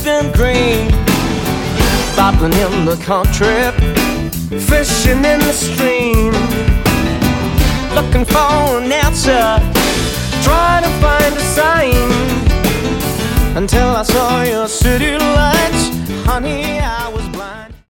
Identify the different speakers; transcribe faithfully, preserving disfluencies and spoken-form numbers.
Speaker 1: and green, bobbling in the country, fishing in the stream, looking for an answer, trying to find a sign, until I saw your city lights. Honey, I was